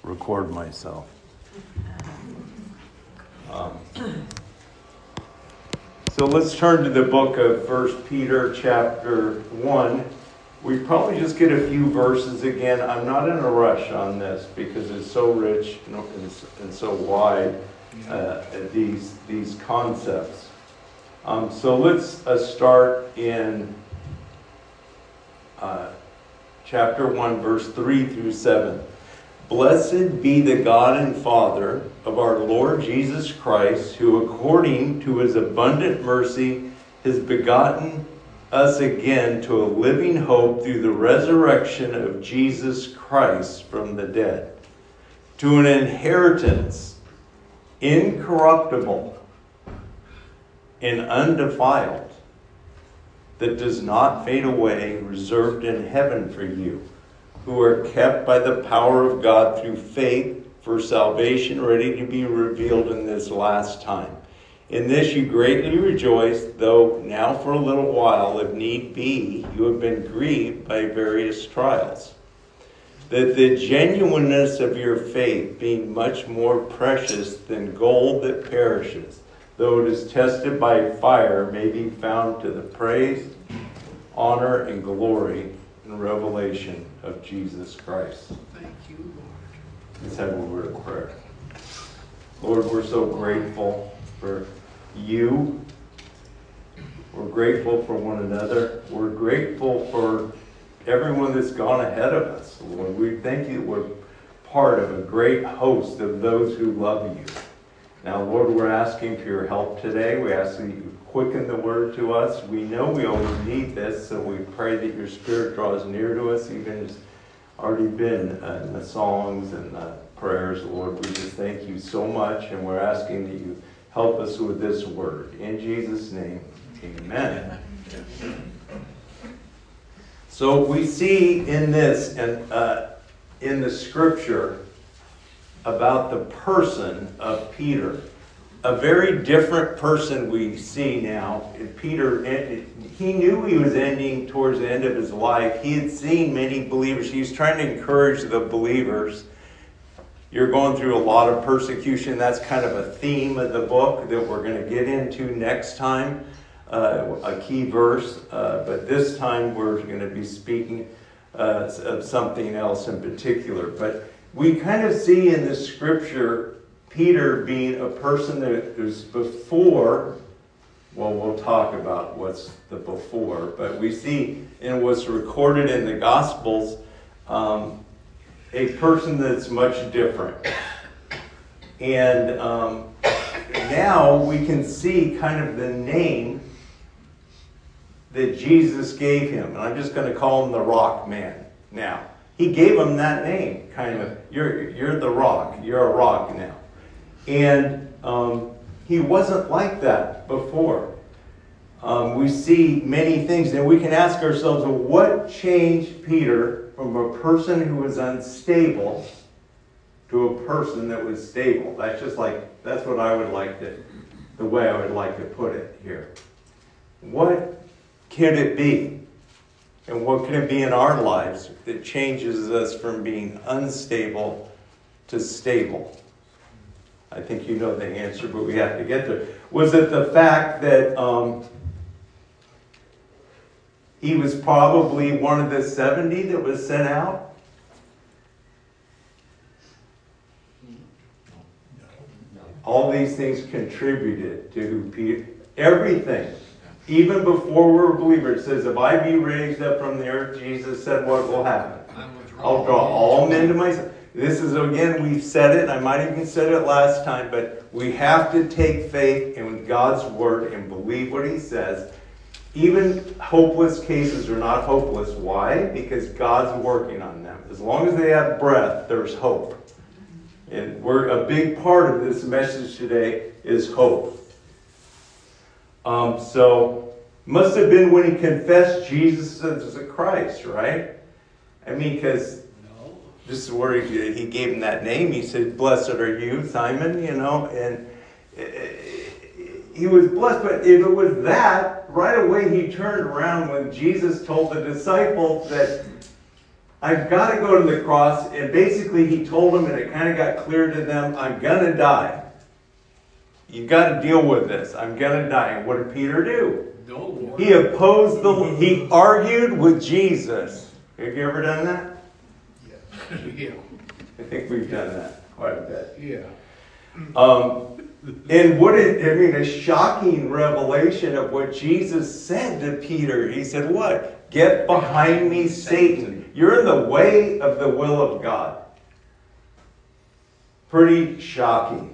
record myself. So let's turn to the book of 1 Peter chapter 1. We probably just get a few verses again. I'm not in a rush on this because it's so rich and so wide, these concepts. So let's start in chapter 1, verse 3 through 7. Blessed be the God and Father of our Lord Jesus Christ, who according to his abundant mercy has begotten us again to a living hope through the resurrection of Jesus Christ from the dead, to an inheritance incorruptible and undefiled, that does not fade away, reserved in heaven for you, who are kept by the power of God through faith for salvation, ready to be revealed in this last time. In this you greatly rejoice, though now for a little while, if need be, you have been grieved by various trials, that the genuineness of your faith, being much more precious than gold that perishes, though it is tested by fire, may be found to the praise, honor, and glory and revelation of Jesus Christ. Thank you, Lord. Let's have a word of prayer. Lord, we're so grateful for you. We're grateful for one another. We're grateful for everyone that's gone ahead of us. Lord, we thank you that we're part of a great host of those who love you. Now, Lord, we're asking for your help today. We ask that you quicken the word to us. We know we always need this, so we pray that your Spirit draws near to us, even as already been in the songs and the prayers. Lord, we just thank you so much, and we're asking that you help us with this word. In Jesus' name, amen. So we see in this, and in the scripture, about the person of Peter. A very different person we see now. Peter, he knew he was ending towards the end of his life. He had seen many believers. He was trying to encourage the believers. You're going through a lot of persecution. That's kind of a theme of the book that we're going to get into next time. A key verse. But this time we're going to be speaking of something else in particular. But we kind of see in the scripture Peter being a person that was before, well, we'll talk about what's the before, but we see in what's recorded in the Gospels a person that's much different. And now we can see kind of the name that Jesus gave him. And I'm just going to call him the Rock Man now. He gave him that name, kind of. You're the rock. You're a rock now. And he wasn't like that before. We see many things. And we can ask ourselves, well, what changed Peter from a person who was unstable to a person that was stable? That's what I would like to, the way I would like to put it here. What can it be? And what can it be in our lives that changes us from being unstable to stable? I think you know the answer, but we have to get there. Was it the fact that he was probably one of the 70 that was sent out? All these things contributed to who Peter, everything. Even before we were believers, it says, if I be raised up from the earth, Jesus said, what will happen? I'll draw all men to myself. This is, again, we've said it, and I might even said it last time, but we have to take faith in God's word and believe what he says. Even hopeless cases are not hopeless. Why? Because God's working on them. As long as they have breath, there's hope. And a big part of this message today is hope. So, must have been when he confessed Jesus as a Christ, right? I mean, because this is where he gave him that name. He said, blessed are you, Simon, and he was blessed. But if it was that, right away he turned around when Jesus told the disciples that I've got to go to the cross. And basically he told them, and it kind of got clear to them, I'm going to die. You've got to deal with this. I'm going to die. And what did Peter do? No, Lord. He argued with Jesus. Have you ever done that? Yeah. I think we've done that quite a bit. Yeah. And a shocking revelation of what Jesus said to Peter. He said, what? Get behind me, Satan. You're in the way of the will of God. Pretty shocking.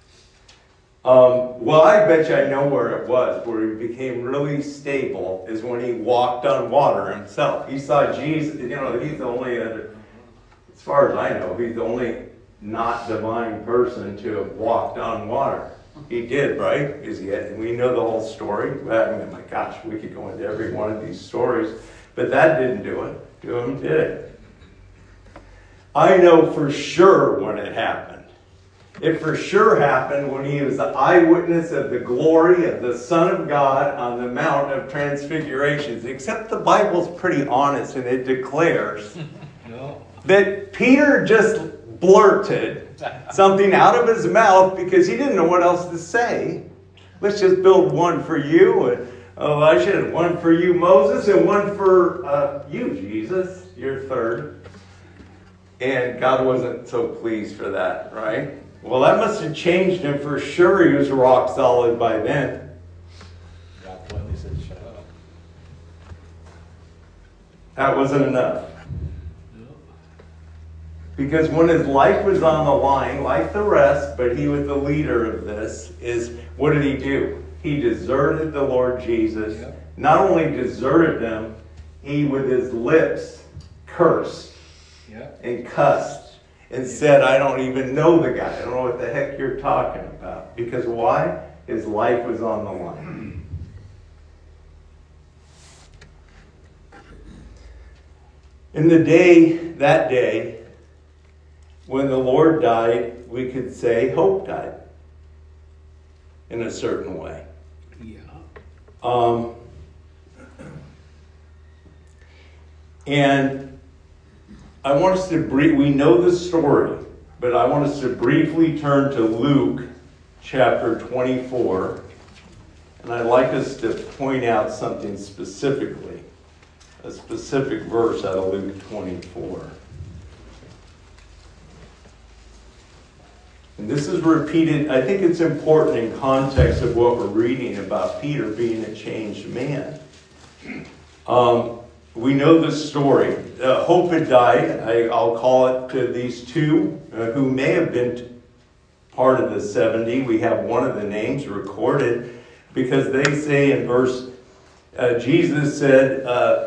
Well, I bet you I know where it was, where he became really stable, is when he walked on water himself. He saw Jesus, he's the only other, as far as I know, he's the only not divine person to have walked on water. He did, right? We know the whole story. I mean, my gosh, we could go into every one of these stories, but that didn't do it. To him, did it? I know for sure when it happened. It for sure happened when he was the eyewitness of the glory of the Son of God on the Mount of Transfigurations. Except the Bible's pretty honest, and it declares that Peter just blurted something out of his mouth because he didn't know what else to say. Let's just build one for you, and Elijah, and one for you, Moses, and one for you, Jesus, your third. And God wasn't so pleased for that, right? Well, that must have changed him for sure. He was rock solid by then. God plainly said, shut up. That wasn't enough. Because when his life was on the line, like the rest, but he was the leader of this, what did he do? He deserted the Lord Jesus. Yep. Not only deserted him, he with his lips cursed and cussed. And said, I don't even know the guy. I don't know what the heck you're talking about. Because why? His life was on the line. In that day, when the Lord died, we could say hope died. In a certain way. Yeah. And I want us to we know the story, but I want us to briefly turn to Luke chapter 24. And I'd like us to point out something specifically, a specific verse out of Luke 24. And this is repeated, I think it's important in context of what we're reading about Peter being a changed man. We know the story. Hope had died. I'll call it to these two who may have been part of the 70. We have one of the names recorded because they say in verse, Jesus said,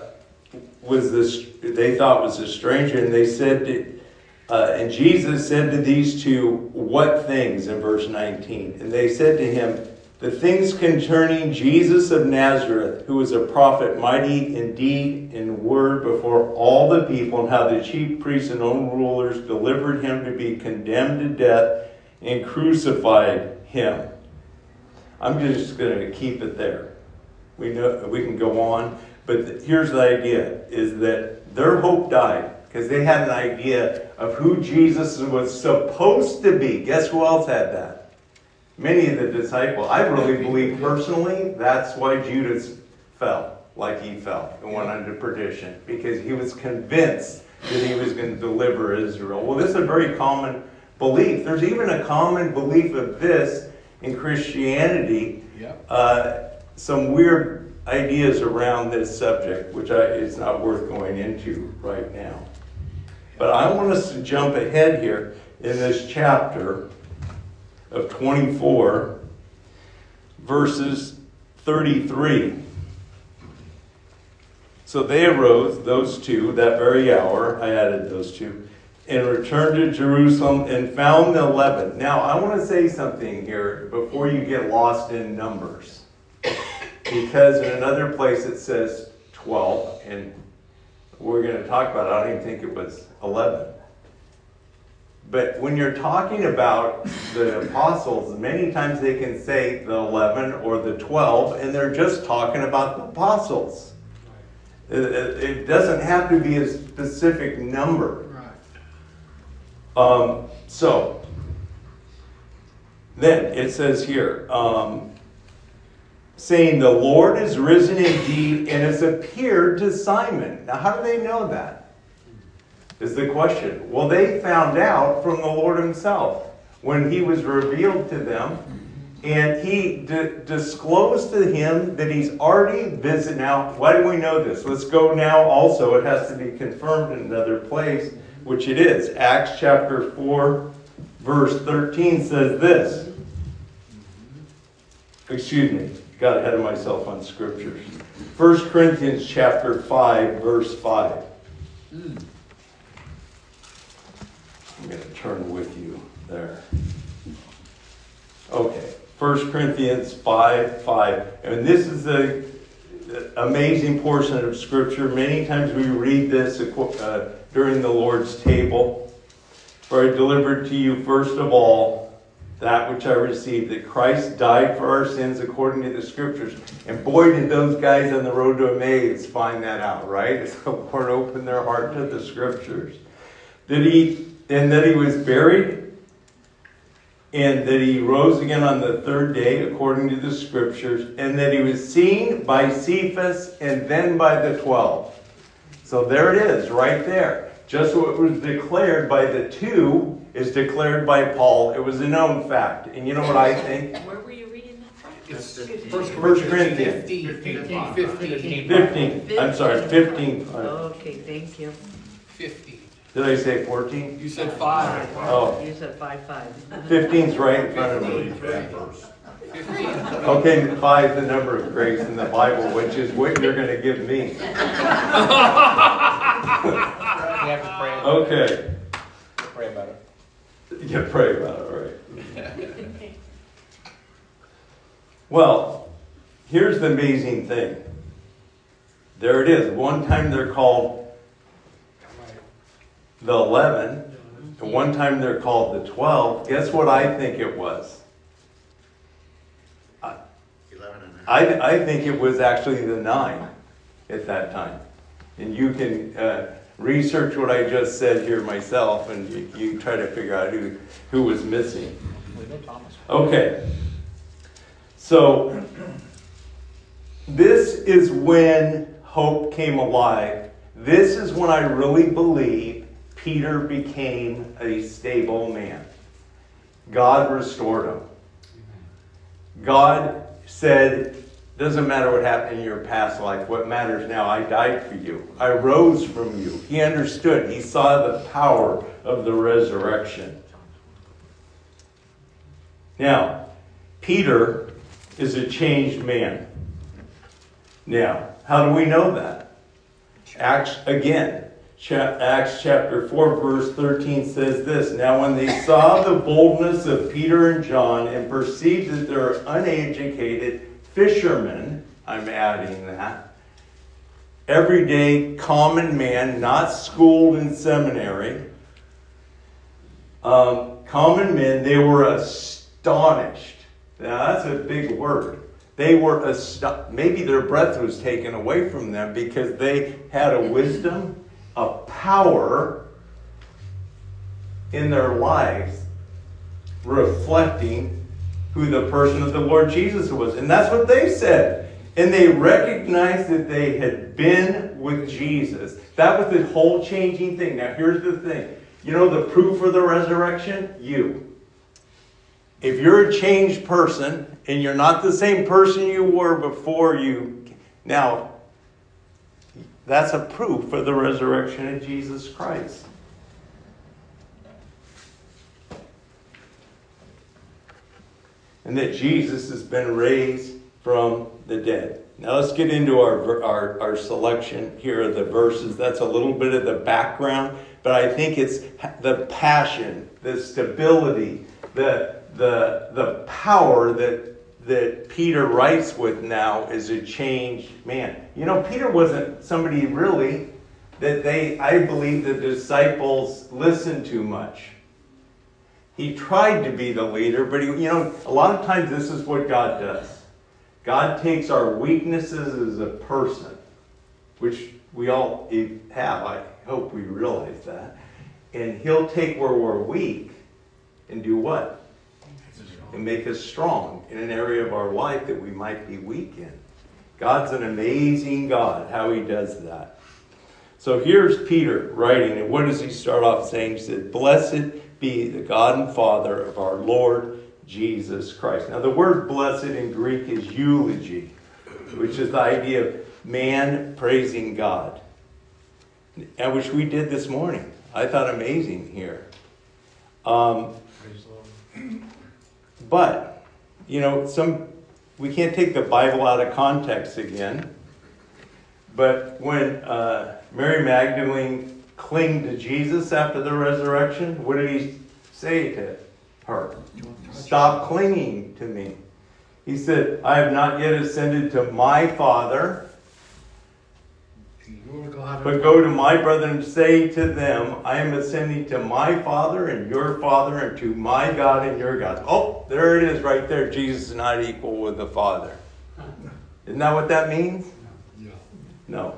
they thought was a stranger, and they said, and Jesus said to these two, what things, in verse 19? And they said to him, the things concerning Jesus of Nazareth, who was a prophet, mighty in deed and word before all the people, and how the chief priests and rulers delivered him to be condemned to death and crucified him. I'm just going to keep it there. We know we can go on, but here's the idea, is that their hope died because they had an idea of who Jesus was supposed to be. Guess who else had that? Many of the disciples. I really believe personally that's why Judas fell like he fell and went unto perdition, because he was convinced that he was going to deliver Israel. Well, this is a very common belief. There's even a common belief of this in Christianity. Some weird ideas around this subject, which is not worth going into right now. But I want us to jump ahead here in this chapter of 24, verses 33. So they arose, those two, that very hour, I added those two, and returned to Jerusalem and found the 11. Now, I want to say something here before you get lost in numbers. Because in another place it says 12, and we're going to talk about it. I don't even think it was 11. But when you're talking about the apostles, many times they can say the 11 or the 12, and they're just talking about the apostles. It doesn't have to be a specific number. Right. So, then it says here, saying, the Lord is risen indeed and has appeared to Simon. Now, how do they know that? Is the question. Well, they found out from the Lord himself when he was revealed to them. And he disclosed to him that he's already visited. Now, why do we know this? Let's go now also. It has to be confirmed in another place, which it is. Acts chapter 4, verse 13 says this. Excuse me. Got ahead of myself on scriptures. 1 Corinthians chapter 5, verse 5. I'm going to turn with you there. Okay. 1 Corinthians 5:5. And this is the amazing portion of scripture. Many times we read this during the Lord's table. For I delivered to you first of all that which I received, that Christ died for our sins according to the scriptures. And boy, did those guys on the road to Emmaus find that out, right? As the Lord opened their heart to the scriptures. And that he was buried, and that he rose again on the third day according to the scriptures, and that he was seen by Cephas and then by the 12. So there it is, right there. Just what was declared by the two is declared by Paul. It was a known fact. And you know what I think? Where were you reading that from? It's First 1 Corinthians. 15. I'm sorry, 15. Okay, thank you. 15. Did I say 14? You said 5. Oh. You said 5. 15's right in front of me. 15. Okay, 5 is the number of grace in the Bible, which is what you're going to give me. We have to pray. Okay. Pray about it. Yeah, pray about it, right. Well, here's the amazing thing. There it is. One time they're called the 11, and one time they're called the 12. Guess what I think it was? 11.5. I think it was actually the 9 at that time. And you can research what I just said here myself, and you try to figure out who was missing. We know Thomas. Okay. So, this is when hope came alive. This is when I really believe Peter became a stable man. God restored him. God said, doesn't matter what happened in your past life. What matters now, I died for you. I rose from you. He understood. He saw the power of the resurrection. Now, Peter is a changed man. Now, how do we know that? Acts chapter 4, verse 13 says this. Now when they saw the boldness of Peter and John and perceived that they're uneducated fishermen, I'm adding that, everyday common man, not schooled in seminary, common men, they were astonished. Now that's a big word. They were astonished. Maybe their breath was taken away from them because they had a wisdom, a power in their lives reflecting who the person of the Lord Jesus was. And that's what they said. And they recognized that they had been with Jesus. That was the whole changing thing. Now here's the thing. You know the proof of the resurrection? You. If you're a changed person and you're not the same person you were before you, now that's a proof for the resurrection of Jesus Christ. And that Jesus has been raised from the dead. Now let's get into our selection here of the verses. That's a little bit of the background, but I think it's the passion, the stability, the power that Peter writes with now is a changed man. You know, Peter wasn't somebody really that I believe the disciples listened to much. He tried to be the leader, but a lot of times this is what God does. God takes our weaknesses as a person. which we all have. I hope we realize that. And he'll take where we're weak and do what? And make us strong in an area of our life that we might be weak in. God's an amazing God, how he does that. So here's Peter writing, and what does he start off saying? He said, "Blessed be the God and Father of our Lord Jesus Christ." Now the word blessed in Greek is eulogy, which is the idea of man praising God, and which we did this morning. I thought amazing here. But, we can't take the Bible out of context again. But when Mary Magdalene clung to Jesus after the resurrection, what did he say to her? "Stop clinging to me." He said, "I have not yet ascended to my Father, but go to my brethren and say to them, I am ascending to my Father and your Father, and to my God and your God." Oh, there it is right there. Jesus is not equal with the Father. Isn't that what that means? No.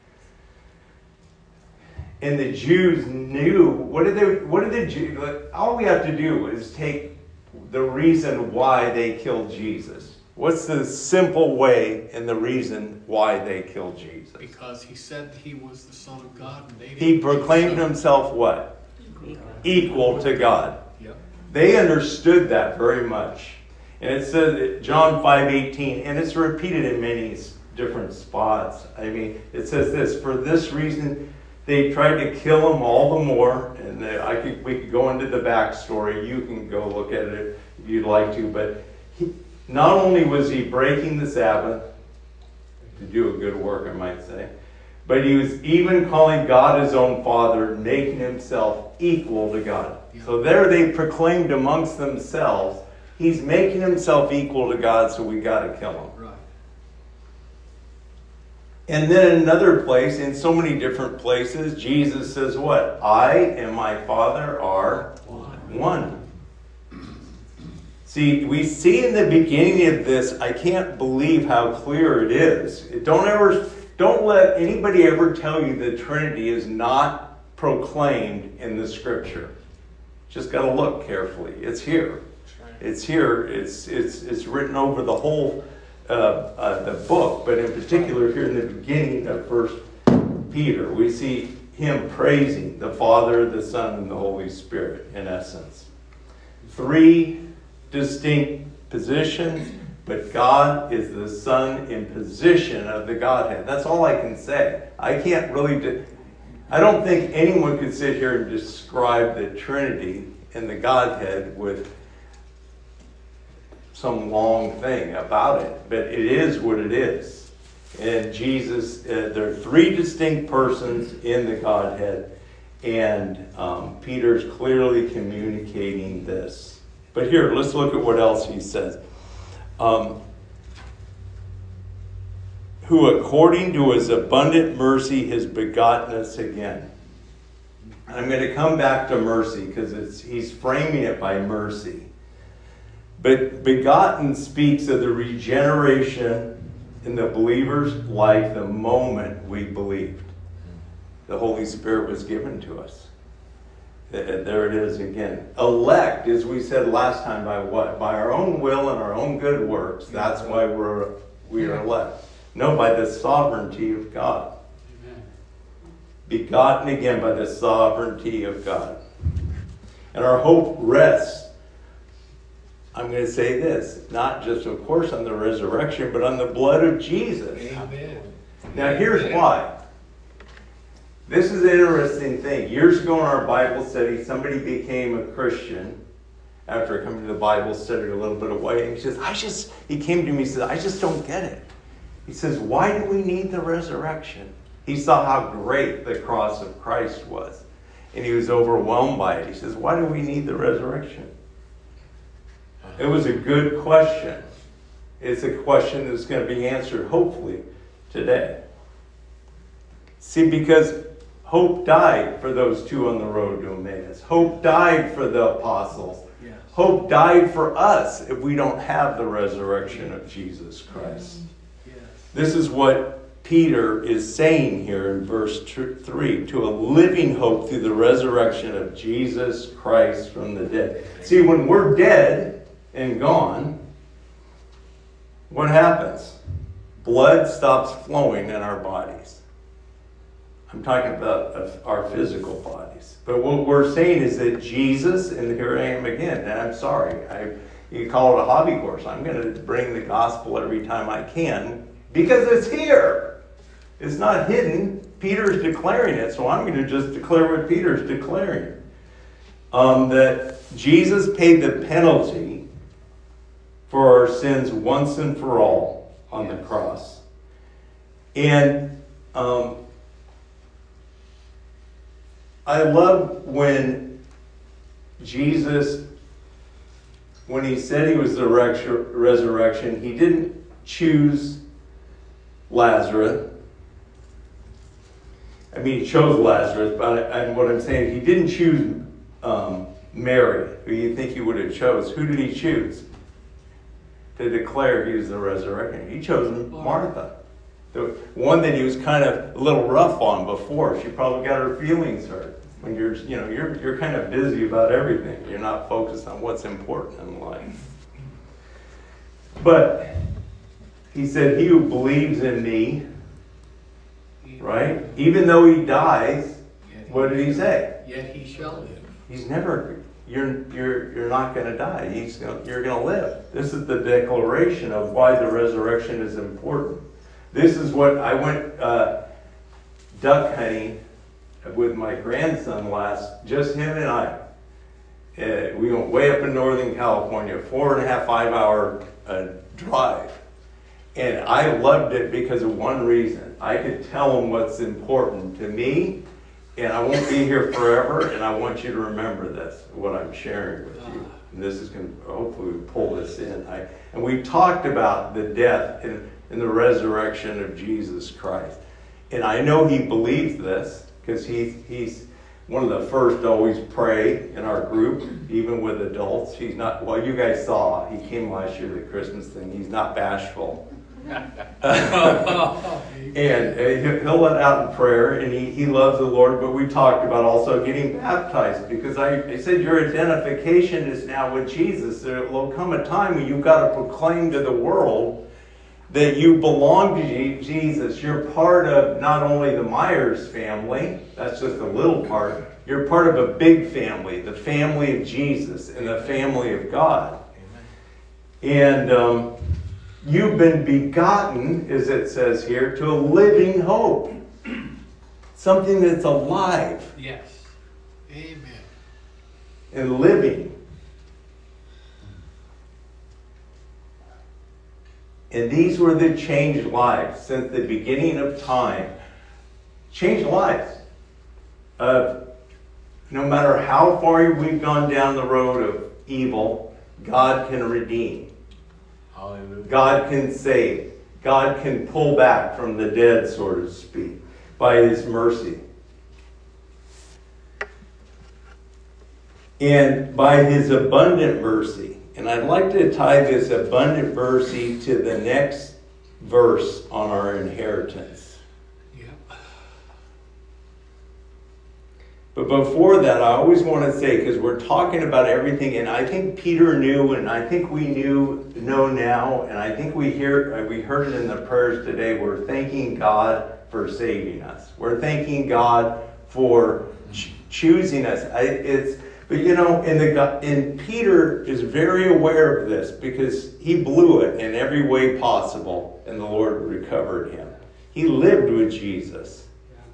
And the Jews knew, what did the Jews, all we have to do is take the reason why they killed Jesus. What's the simple way and the reason why they killed Jesus? Because he said he was the Son of God. And they didn't He proclaimed himself what? Equal to God. Yep. They understood that very much. And it says that John 5:18, and it's repeated in many different spots. I mean, it says this: "For this reason they tried to kill him all the more." And we could go into the backstory. You can go look at it if you'd like to. But not only was he breaking the Sabbath, to do a good work, I might say, but he was even calling God his own Father, making himself equal to God. Yeah. So there they proclaimed amongst themselves, he's making himself equal to God, so we got to kill him. Right. And then in another place, in so many different places, Jesus says what? "I and my Father are one." See, we see in the beginning of this, I can't believe how clear it is. Don't let anybody ever tell you the Trinity is not proclaimed in the Scripture. Just got to look carefully. It's here. It's here. It's written over the whole the book, but in particular here in the beginning of 1 Peter, we see him praising the Father, the Son, and the Holy Spirit, in essence. 3 distinct positions, but God is the Son in position of the Godhead. That's all I can say. I can't really I don't think anyone could sit here and describe the Trinity and the Godhead with some long thing about it, but it is what it is. And Jesus, there are 3 distinct persons in the Godhead, and Peter's clearly communicating this. But here, let's look at what else he says. "Who according to his abundant mercy has begotten us again." And I'm going to come back to mercy because he's framing it by mercy. But begotten speaks of the regeneration in the believer's life the moment we believed. The Holy Spirit was given to us. There it is again. Elect, as we said last time, by what? By our own will and our own good works. That's why we are elect. No, by the sovereignty of God. Amen. Begotten again by the sovereignty of God. And our hope rests, I'm going to say this, not just, of course, on the resurrection, but on the blood of Jesus. Amen. Now, here's why. This is an interesting thing. Years ago in our Bible study, somebody became a Christian after coming to the Bible study a little bit away. And he says, he came to me and said, "I just don't get it." He says, "Why do we need the resurrection?" He saw how great the cross of Christ was. And he was overwhelmed by it. He says, "Why do we need the resurrection?" It was a good question. It's a question that's going to be answered, hopefully, today. See, because hope died for those 2 on the road to Emmaus. Hope died for the apostles. Yes. Hope died for us if we don't have the resurrection of Jesus Christ. Yes. This is what Peter is saying here in verse 3, to a living hope through the resurrection of Jesus Christ from the dead. See, when we're dead and gone, what happens? Blood stops flowing in our bodies. I'm talking about our physical bodies. But what we're saying is that Jesus, and here I am again, and I'm sorry, you call it a hobby horse. I'm going to bring the gospel every time I can because it's here. It's not hidden. Peter's declaring it, so I'm going to just declare what Peter's declaring. That Jesus paid the penalty for our sins once and for all on the cross. And I love when Jesus, when he said he was the resurrection, he didn't choose Lazarus. I mean, he chose Lazarus, but what I'm saying, he didn't choose Mary, who you think he would have chose. Who did he choose to declare he was the resurrection? He chose Martha, the one that he was kind of a little rough on before. She probably got her feelings hurt. When you're kind of busy about everything. You're not focused on what's important in life. But he said, "He who believes in me," right? Even though he dies, what did he say? Yet he shall live. He's never. You're not going to die. You're going to live. This is the declaration of why the resurrection is important. This is what I went duck hunting with my grandson just him and I. We went way up in Northern California, 4.5, 5 hour drive. And I loved it because of one reason. I could tell him what's important to me, and I won't be here forever, and I want you to remember this, what I'm sharing with you. And this is going to hopefully pull this in. And we talked about the death and the resurrection of Jesus Christ. And I know he believes this, because he's one of the first to always pray in our group, even with adults. He's not, well, you guys saw, he came last year to the Christmas thing. He's not bashful. And he'll let out in prayer, and he loves the Lord. But we talked about also getting baptized, because I said your identification is now with Jesus. There will come a time when you've got to proclaim to the world that you belong to Jesus. You're part of not only the Myers family, that's just a little part, you're part of a big family, the family of Jesus and the family of God. Amen. And you've been begotten, as it says here, to a living hope. Something that's alive. Yes. Amen. And living. And these were the changed lives since the beginning of time. Changed lives. No matter how far we've gone down the road of evil, God can redeem. Hallelujah. God can save. God can pull back from the dead, so to speak, by his mercy. And by his abundant mercy. And I'd like to tie this abundant mercy to the next verse on our inheritance. Yep. But before that, I always want to say, because we're talking about everything, and I think Peter knew, and I think we know now, and I think we heard it in the prayers today. We're thanking God for saving us. We're thanking God for choosing us. But and Peter is very aware of this, because he blew it in every way possible, and the Lord recovered him. He lived with Jesus,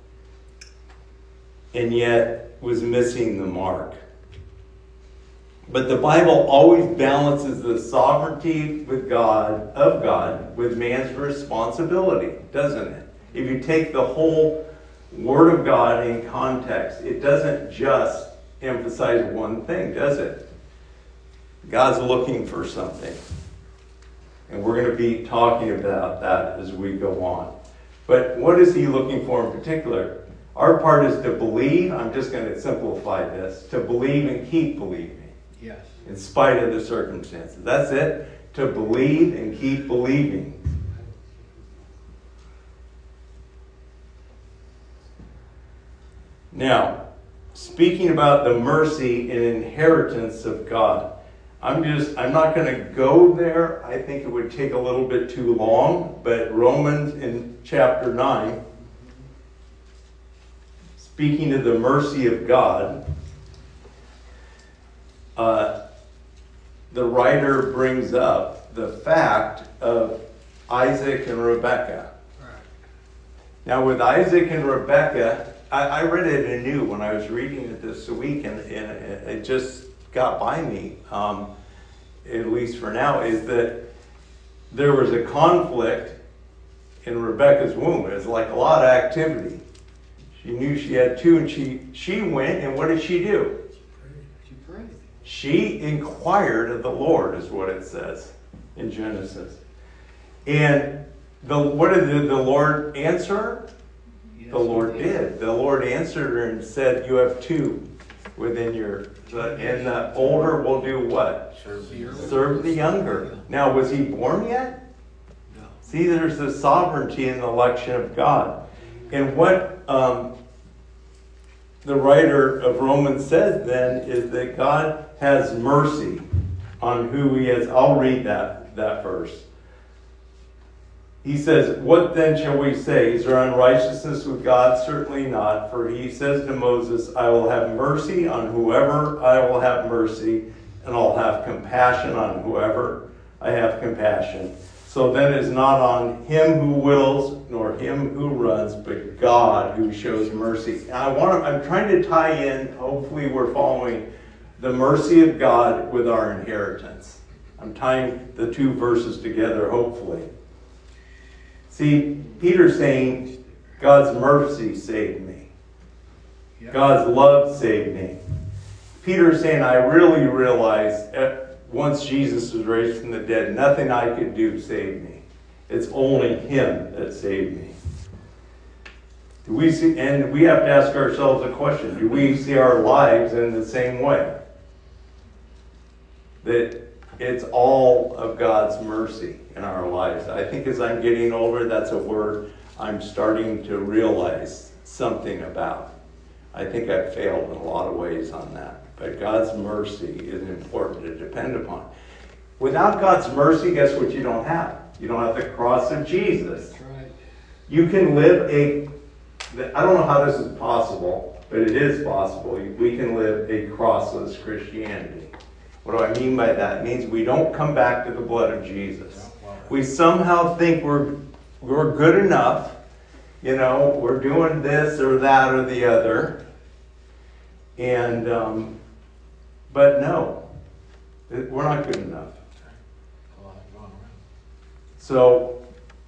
and yet was missing the mark. But the Bible always balances the sovereignty of God with man's responsibility, doesn't it? If you take the whole Word of God in context, it doesn't just emphasize one thing, does it? God's looking for something. And we're going to be talking about that as we go on. But what is he looking for in particular? Our part is to believe. I'm just going to simplify this. To believe and keep believing. Yes. In spite of the circumstances. That's it. To believe and keep believing. Now, speaking about the mercy and inheritance of God, I'm not going to go there. I think it would take a little bit too long, but Romans in chapter 9, speaking of the mercy of God, the writer brings up the fact of Isaac and Rebekah. Right. Now, with Isaac and Rebekah, I read it anew when I was reading it this week, and it just got by me, at least for now, is that there was a conflict in Rebekah's womb. It was like a lot of activity. She knew she had two, and she went, and what did she do? She prayed. She inquired of the Lord, is what it says in Genesis. And what did the Lord answer her? Yes, The Lord did. The Lord answered her and said, you have two within your... And the older will do what? Serve the younger. Now, was he born yet? No. See, there's the sovereignty and the election of God. And what the writer of Romans says then is that God has mercy on who he has. I'll read that verse. He says, what then shall we say? Is there unrighteousness with God? Certainly not. For he says to Moses, I will have mercy on whoever I will have mercy, and I'll have compassion on whoever I have compassion. So then it's not on him who wills, nor him who runs, but God who shows mercy. Now I'm trying to tie in, hopefully we're following, the mercy of God with our inheritance. I'm tying the two verses together, hopefully. See, Peter's saying, God's mercy saved me. Yep. God's love saved me. Peter's saying, I really realized once Jesus was raised from the dead, nothing I could do saved me. It's only him that saved me. Do we see, and we have to ask ourselves a question, do we see our lives in the same way? That it's all of God's mercy in our lives. I think as I'm getting older, that's a word I'm starting to realize something about. I think I've failed in a lot of ways on that. But God's mercy is important to depend upon. Without God's mercy, guess what you don't have? You don't have the cross of Jesus. That's right. You can live I don't know how this is possible, but it is possible. We can live a crossless Christianity. What do I mean by that? It means we don't come back to the blood of Jesus. We somehow think we're good enough. You know, we're doing this or that or the other. And, but no, we're not good enough. So,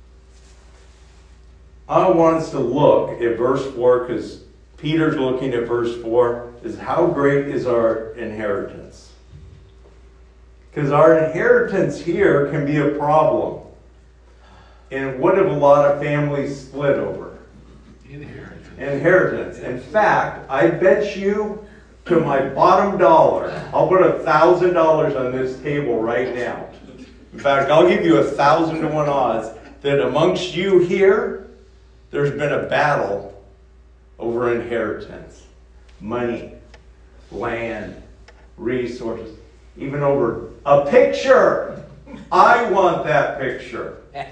I want us to look at verse 4, because Peter's looking at verse 4, is how great is our inheritance? Because our inheritance here can be a problem. And what have a lot of families split over? Inheritance. In fact, I bet you to my bottom dollar, I'll put $1,000 on this table right now. In fact, I'll give you 1,000 to 1 odds that amongst you here, there's been a battle over inheritance, money, land, resources, even over a picture. I want that picture. Yeah.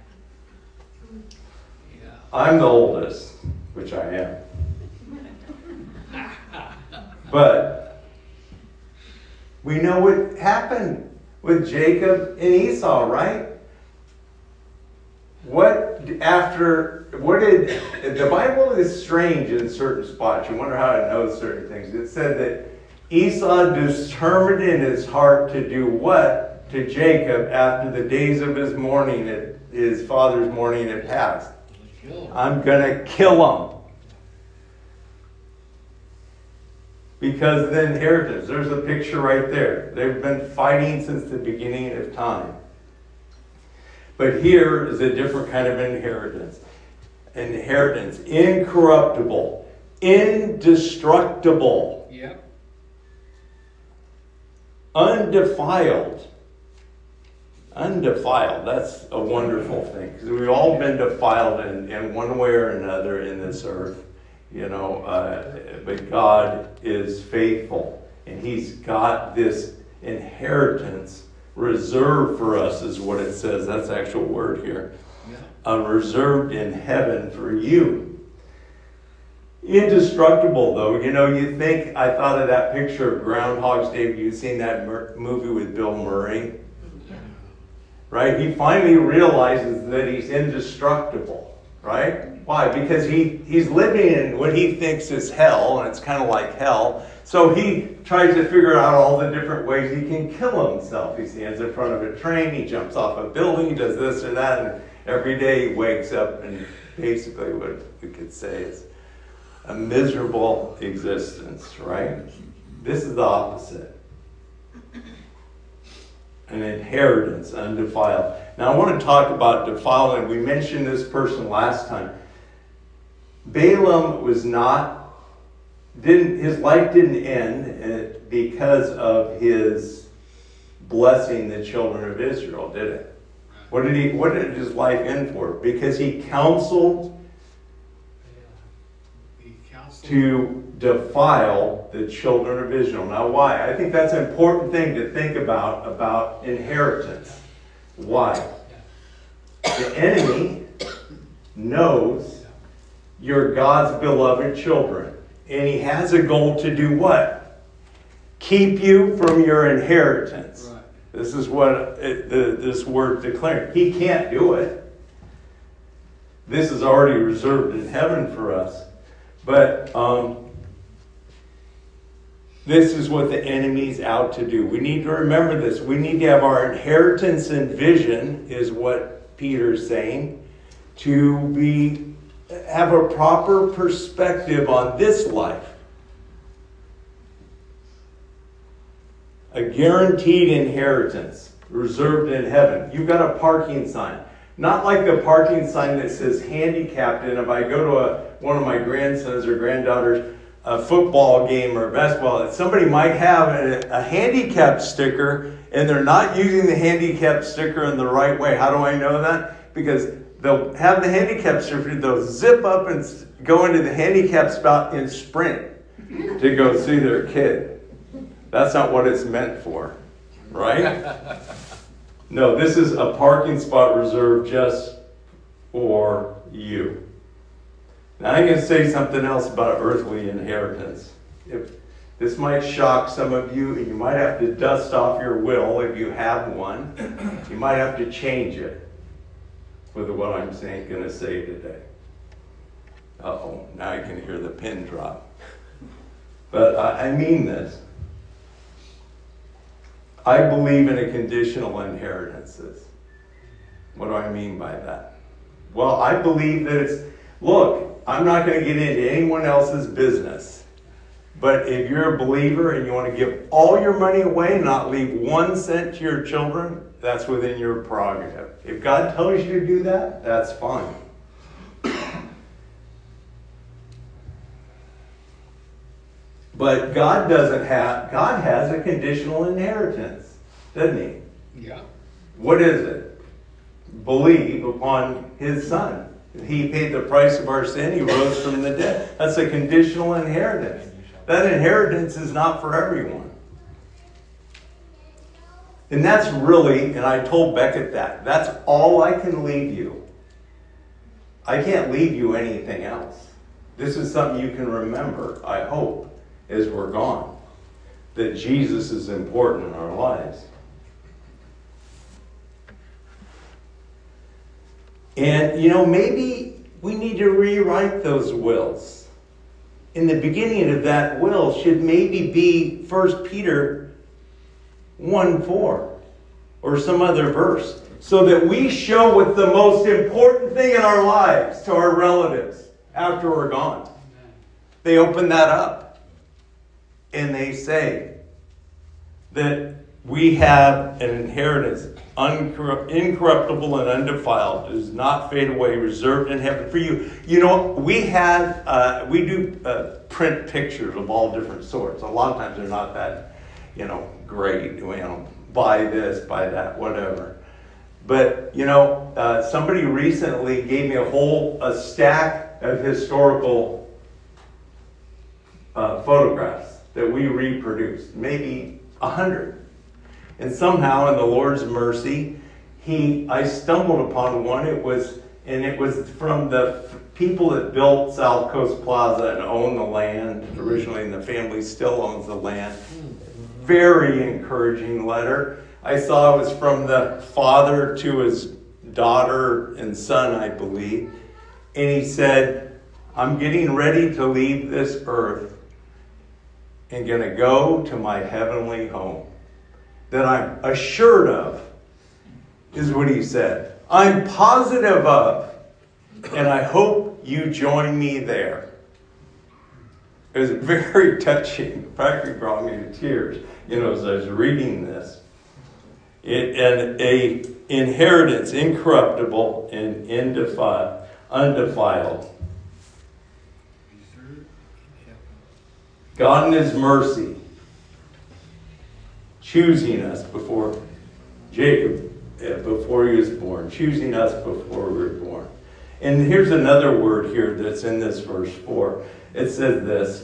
I'm the oldest, which I am. But we know what happened with Jacob and Esau, right? The Bible is strange in certain spots. You wonder how it knows certain things. It said that Esau determined in his heart to do what to Jacob after the days of his mourning, his father's mourning had passed. I'm going to kill him. Because of the inheritance. There's a picture right there. They've been fighting since the beginning of time. But here is a different kind of inheritance. Inheritance. Incorruptible. Indestructible. Yep. Undefiled. Undefiled. That's a wonderful thing. Because we've all been defiled in one way or another in this earth. But God is faithful, and He's got this inheritance reserved for us, is what it says. That's the actual word here. Reserved in heaven for you. Indestructible, though. You think, I thought of that picture of Groundhog's Day. Have you seen that movie with Bill Murray? Right? He finally realizes that he's indestructible. Right? Why? Because he's living in what he thinks is hell, and it's kind of like hell. So he tries to figure out all the different ways he can kill himself. He stands in front of a train, he jumps off a building, he does this or that, and every day he wakes up and basically what we could say is a miserable existence, right? This is the opposite. An inheritance, undefiled. Now I want to talk about defilement. We mentioned this person last time. Balaam his life didn't end because of his blessing the children of Israel, did it? What did his life end for? Because he counseled to defile the children of Israel. Now why? I think that's an important thing to think about inheritance. Why? The enemy knows you're God's beloved children. And he has a goal to do what? Keep you from your inheritance. Right. This is what this word declared. He can't do it. This is already reserved in heaven for us. But this is what the enemy's out to do. We need to remember this. We need to have our inheritance and vision, is what Peter's saying, to have a proper perspective on this life. A guaranteed inheritance reserved in heaven. You've got a parking sign. Not like the parking sign that says handicapped, and if I go to one of my grandsons or granddaughters' football game or basketball, somebody might have a handicapped sticker and they're not using the handicapped sticker in the right way. How do I know that? Because they'll have the handicap sticker, they'll zip up and go into the handicap spot and sprint to go see their kid. That's not what it's meant for, right? No, this is a parking spot reserved just for you. Now I'm going to say something else about earthly inheritance. This might shock some of you, and you might have to dust off your will if you have one. You might have to change it with what I'm going to say today. Uh-oh, now you can hear the pin drop. But I mean this. I believe in a conditional inheritances. What do I mean by that? Well, I believe that look, I'm not going to get into anyone else's business. But if you're a believer and you want to give all your money away and not leave 1 cent to your children, that's within your prerogative. If God tells you to do that, that's fine. But God has a conditional inheritance, doesn't he? Yeah. What is it? Believe upon his Son. He paid the price of our sin. He rose from the dead. That's a conditional inheritance. That inheritance is not for everyone. And that's really, and I told Beckett that's all I can leave you. I can't leave you anything else. This is something you can remember, I hope, as we're gone. That Jesus is important in our lives. And, maybe we need to rewrite those wills. In the beginning of that will should maybe be 1 Peter 1:4 or some other verse, so that we show what the most important thing in our lives to our relatives after we're gone. They open that up and they say that we have an inheritance, incorruptible and undefiled, does not fade away, reserved in heaven for you. We do print pictures of all different sorts. A lot of times they're not that, great. Buy this, buy that, whatever. But, somebody recently gave me a stack of historical photographs that we reproduced, maybe 100. And somehow, in the Lord's mercy, I stumbled upon one. It was from the people that built South Coast Plaza and own the land originally, and the family still owns the land. Very encouraging letter. I saw it was from the father to his daughter and son, I believe. And he said, I'm getting ready to leave this earth and going to go to my heavenly home that I'm assured of, is what he said. I'm positive of, and I hope you join me there. It was very touching. Practically brought me to tears, as I was reading this. And a inheritance incorruptible and undefiled. God in His mercy, choosing us before Jacob, before he was born, choosing us before we were born. And here's another word here that's in this verse 4. It says this,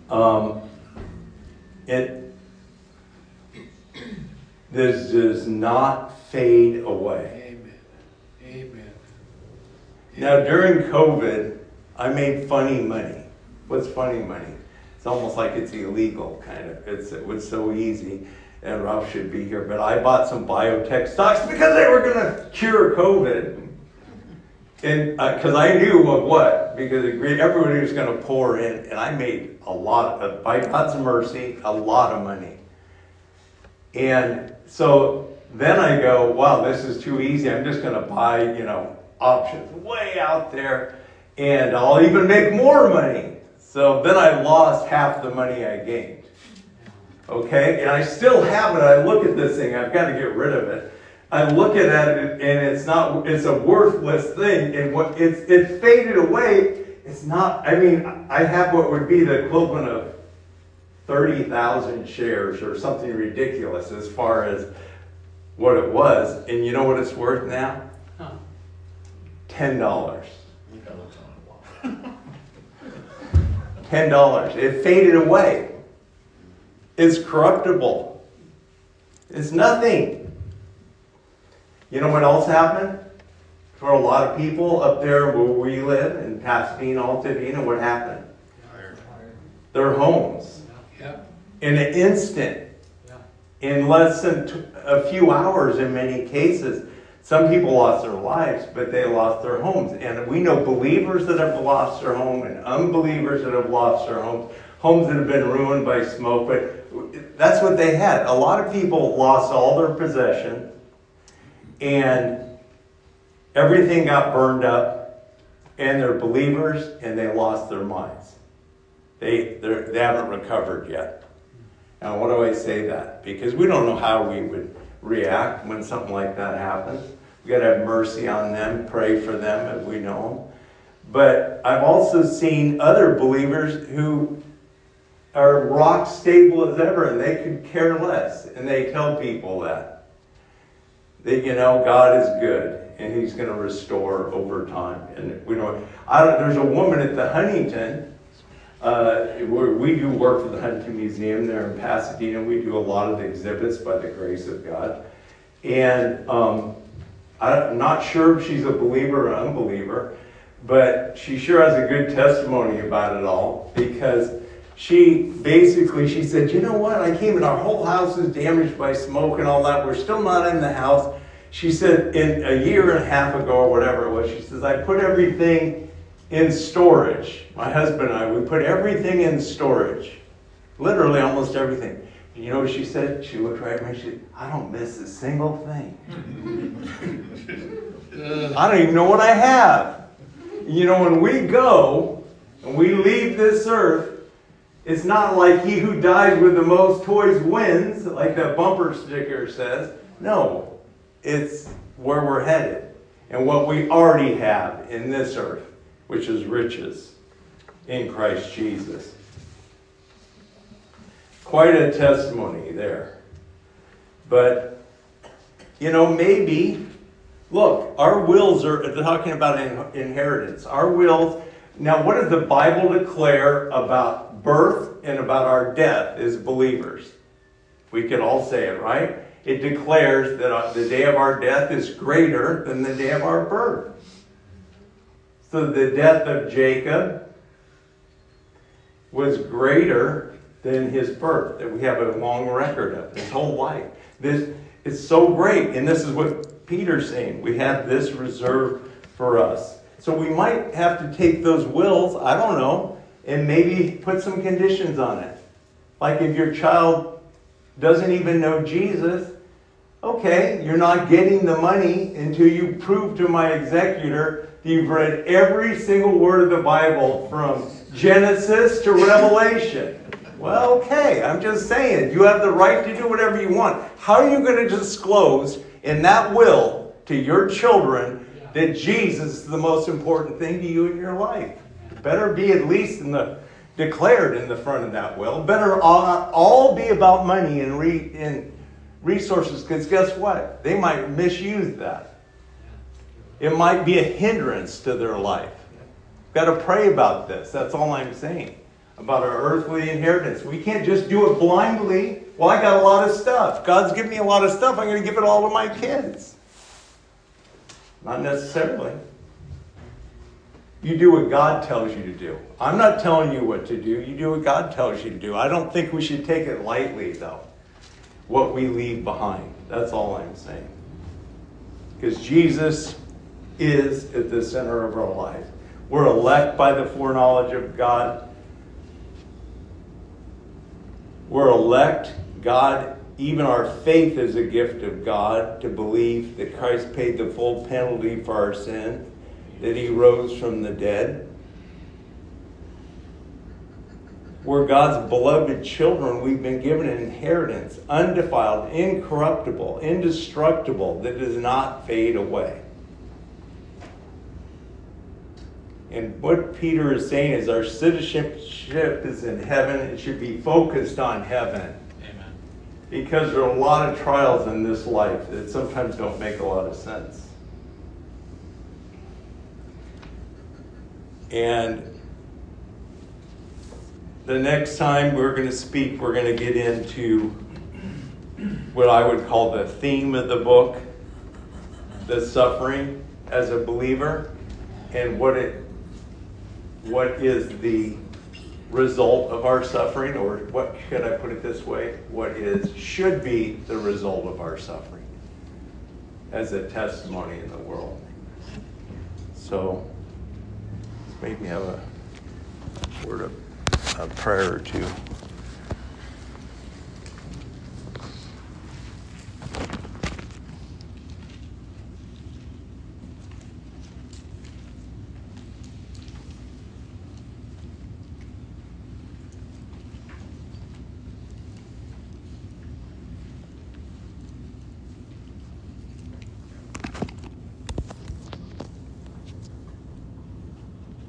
this does not fade away. Amen. Now, during COVID, I made funny money. What's funny money? It's almost like it's illegal, kind of. It was so easy, and Ralph should be here. But I bought some biotech stocks because they were going to cure COVID. And because I knew of what, because everybody was going to pour in, and I made by God's mercy, a lot of money. And so then I go, wow, this is too easy. I'm just going to buy, options way out there, and I'll even make more money. So then I lost half the money I gained. Okay? And I still have it. I look at this thing. I've got to get rid of it. I'm looking at it, and it's a worthless thing. And it's faded away. It's not, I have what would be the equivalent of 30,000 shares or something ridiculous as far as what it was. And you know what it's worth now? $10. $10. It faded away. It's corruptible. It's nothing. You know what else happened? For a lot of people up there where we live, in Pasadena, Altadena, what happened? Their homes. In an instant. In less than a few hours in many cases. Some people lost their lives, but they lost their homes. And we know believers that have lost their home and unbelievers that have lost their homes. Homes that have been ruined by smoke. But that's what they had. A lot of people lost all their possessions. And everything got burned up. And they're believers and they lost their minds. They haven't recovered yet. Now, why do I say that? Because we don't know how we would react when something like that happens. We got to have mercy on them, pray for them if we know them. But I've also seen other believers who are rock stable as ever, and they could care less. And they tell people that God is good, and He's going to restore over time. And we don't. There's a woman at the Huntington. We do work for the Huntington Museum there in Pasadena. We do a lot of the exhibits by the grace of God. And I'm not sure if she's a believer or unbeliever, but she sure has a good testimony about it all, because she said, you know what, I came and our whole house is damaged by smoke and all that. We're still not in the house. She said in a year and a half ago or whatever it was, she says, I put everything in storage. My husband and I, we put everything in storage. Literally almost everything. You know what she said? She looked right at me. She said, I don't miss a single thing. I don't even know what I have. When we go and we leave this earth, it's not like he who dies with the most toys wins, like that bumper sticker says. No, it's where we're headed and what we already have in this earth, which is riches in Christ Jesus. Quite a testimony there. But, maybe, look, our wills are talking about inheritance. Our wills, Now, what does the Bible declare about birth and about our death as believers? We can all say it, right? It declares that the day of our death is greater than the day of our birth. So the death of Jacob was greater than his birth, that we have a long record of his whole life. This is so great, and this is what Peter's saying. We have this reserved for us. So we might have to take those wills, I don't know, and maybe put some conditions on it. Like if your child doesn't even know Jesus, okay, you're not getting the money until you prove to my executor that you've read every single word of the Bible from Genesis to Revelation. Well, okay, I'm just saying, you have the right to do whatever you want. How are you going to disclose in that will to your children that Jesus is the most important thing to you in your life? Better be at least declared in the front of that will. Better all be about money and resources, because guess what? They might misuse that. It might be a hindrance to their life. Got to pray about this. That's all I'm saying about our earthly inheritance. We can't just do it blindly. Well, I got a lot of stuff. God's given me a lot of stuff. I'm going to give it all to my kids. Not necessarily. You do what God tells you to do. I'm not telling you what to do. You do what God tells you to do. I don't think we should take it lightly, though, what we leave behind. That's all I'm saying. Because Jesus is at the center of our lives. We're elect by the foreknowledge of God. We're elect. God, even our faith is a gift of God to believe that Christ paid the full penalty for our sin, that he rose from the dead. We're God's beloved children. We've been given an inheritance, undefiled, incorruptible, indestructible, that does not fade away. And what Peter is saying is our citizenship is in heaven. It should be focused on heaven. Amen. Because there are a lot of trials in this life that sometimes don't make a lot of sense. And the next time we're going to speak, we're going to get into what I would call the theme of the book, the suffering as a believer, and what is the result of our suffering, or what should I put it this way? What should be the result of our suffering as a testimony in the world. So maybe have a word of a prayer or two.